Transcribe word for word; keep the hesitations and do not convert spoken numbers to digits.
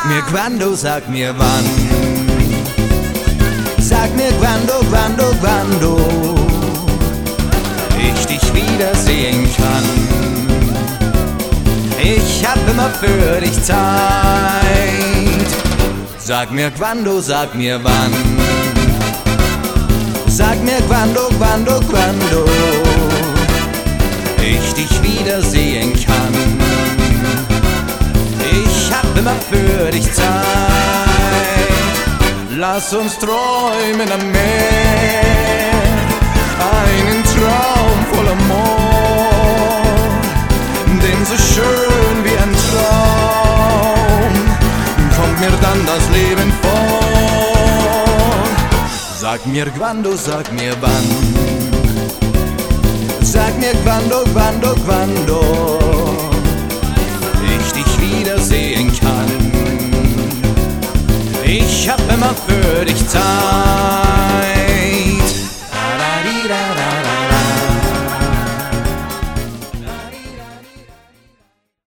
Sag mir quando, sag mir wann. Sag mir quando, quando, quando ich dich wiedersehen kann. Ich hab immer für dich Zeit. Sag mir quando, sag mir wann. Sag mir quando, quando, quando ich dich wiedersehen kann. Ich hab immer für dich Zeit. Lass uns träumen am Meer, einen Traum voll Amor, denn so schön wie ein Traum kommt mir dann das Leben vor. Sag mir quando, sag mir wann. Sag mir quando, quando, quando ich dich wiedersehen kann. Ich hab immer für dich Zeit.